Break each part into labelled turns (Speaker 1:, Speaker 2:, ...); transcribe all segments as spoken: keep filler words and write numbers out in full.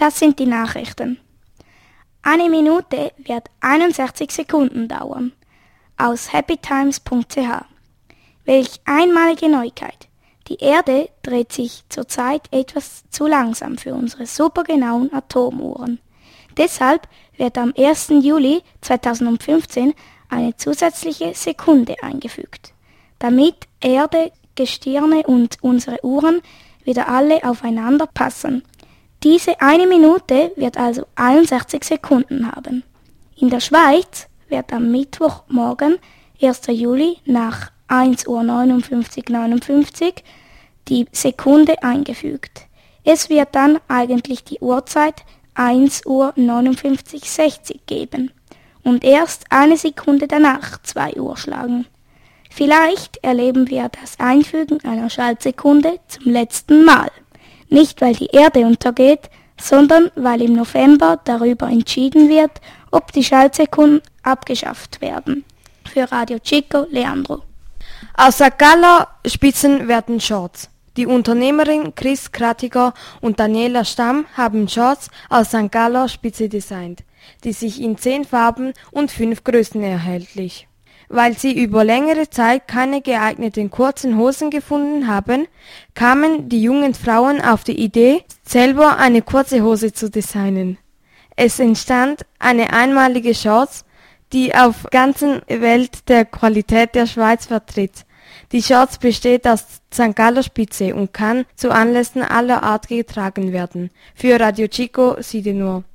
Speaker 1: Das sind die Nachrichten. Eine Minute wird einundsechzig Sekunden dauern. Aus happytimes punkt c h. Welch einmalige Neuigkeit. Die Erde dreht sich zurzeit etwas zu langsam für unsere supergenauen Atomuhren. Deshalb wird am ersten Juli zweitausendfünfzehn eine zusätzliche Sekunde eingefügt, damit Erde, Gestirne und unsere Uhren wieder alle aufeinander passen. Diese eine Minute wird also einundsechzig Sekunden haben. In der Schweiz wird am Mittwochmorgen, ersten Juli, nach eins Uhr neunundfünfzig neunundfünfzig die Sekunde eingefügt. Es wird dann eigentlich die Uhrzeit eins Uhr neunundfünfzig sechzig geben und erst eine Sekunde danach zwei Uhr schlagen. Vielleicht erleben wir das Einfügen einer Schaltsekunde zum letzten Mal. Nicht, weil die Erde untergeht, sondern weil im November darüber entschieden wird, ob die Schaltsekunden abgeschafft werden. Für Radio Chico, Leandro.
Speaker 2: Aus Sankt Galler Spitzen werden Shorts. Die Unternehmerin Chris Kratiger und Daniela Stamm haben Shorts aus Sankt Galler Spitze designt, die sich in zehn Farben und fünf Größen erhältlich. Weil sie über längere Zeit keine geeigneten kurzen Hosen gefunden haben, kamen die jungen Frauen auf die Idee, selber eine kurze Hose zu designen. Es entstand eine einmalige Shorts, die auf ganzen Welt der Qualität der Schweiz vertritt. Die Shorts besteht aus Sankt Galler Spitze und kann zu Anlässen aller Art getragen werden. Für Radio Chico, Siede nur.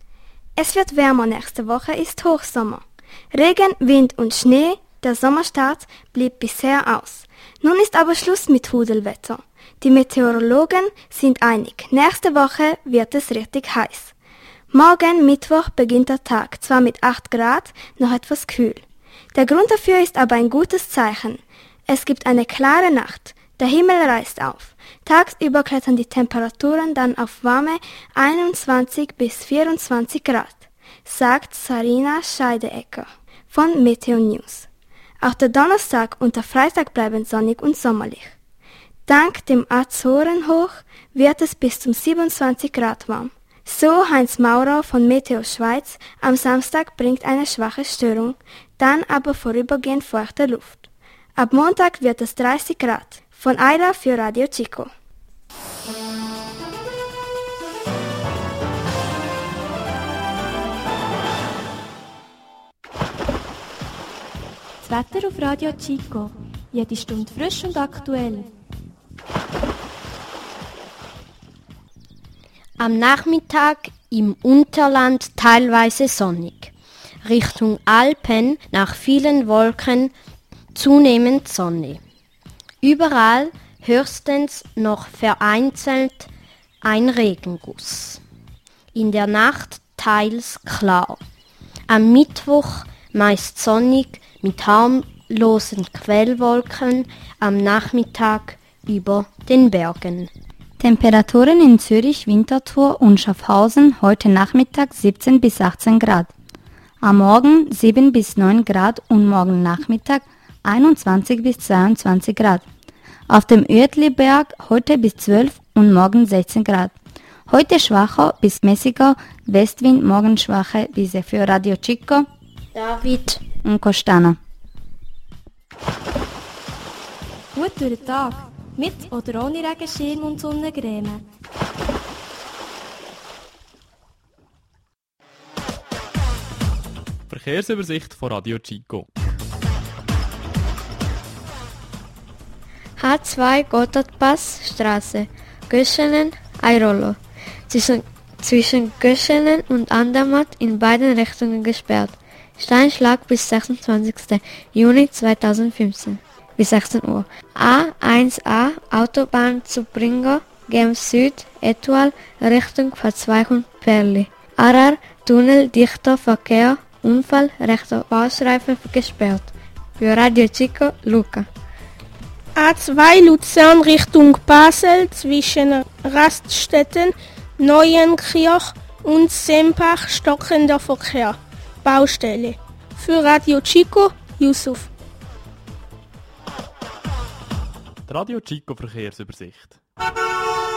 Speaker 3: Es wird wärmer, nächste Woche ist Hochsommer. Regen, Wind und Schnee, der Sommerstart blieb bisher aus. Nun ist aber Schluss mit Hudelwetter. Die Meteorologen sind einig, nächste Woche wird es richtig heiß. Morgen, Mittwoch, beginnt der Tag, zwar mit acht Grad, noch etwas kühl. Der Grund dafür ist aber ein gutes Zeichen. Es gibt eine klare Nacht, der Himmel reißt auf. Tagsüber klettern die Temperaturen dann auf warme einundzwanzig bis vierundzwanzig Grad, sagt Sarina Scheideecker von Meteo News. Auch der Donnerstag und der Freitag bleiben sonnig und sommerlich. Dank dem Azorenhoch wird es bis zum siebenundzwanzig Grad warm. So Heinz Maurer von Meteo Schweiz, am Samstag bringt eine schwache Störung, dann aber vorübergehend feuchte Luft. Ab Montag wird es dreißig Grad. Von Aida für Radio Chico.
Speaker 4: Das Wetter auf Radio Chico. Jede Stunde frisch und aktuell.
Speaker 5: Am Nachmittag im Unterland teilweise sonnig. Richtung Alpen nach vielen Wolken zunehmend Sonne. Überall höchstens noch vereinzelt ein Regenguss. In der Nacht teils klar. Am Mittwoch meist sonnig mit harmlosen Quellwolken, am Nachmittag über den Bergen.
Speaker 6: Temperaturen in Zürich, Winterthur und Schaffhausen heute Nachmittag siebzehn bis achtzehn Grad. Am Morgen sieben bis neun Grad und morgen Nachmittag einundzwanzig bis zweiundzwanzig Grad. Auf dem Uetliberg heute bis zwölf und morgen sechzehn Grad. Heute schwacher bis mäßiger Westwind, morgen schwache Brise. Für Radio Chico,
Speaker 5: David
Speaker 6: und Costana.
Speaker 4: Gut durch den Tag, mit oder ohne Regenschirm und Sonnencreme.
Speaker 7: Verkehrsübersicht von Radio Chico.
Speaker 8: H zwei Gotthardpassstraße, Göschenen, Airolo. Zwischen, zwischen Göschenen und Andermatt in beiden Richtungen gesperrt. Steinschlag bis sechsundzwanzigsten Juni zweitausendfünfzehn bis sechzehn Uhr. A eins A Autobahn zu Bringo, Genf Süd, Etoile, Richtung Verzweigung Perli. Arar, Tunnel, dichter Verkehr, Unfall, rechter Ausreifen gesperrt. Für Radio Chico, Luca.
Speaker 9: A zwei Luzern Richtung Basel zwischen Raststätten, Neuenkirch und Sempach stockender Verkehr. Baustelle. Für Radio Chico, Yusuf.
Speaker 7: Die Radio Chico Verkehrsübersicht.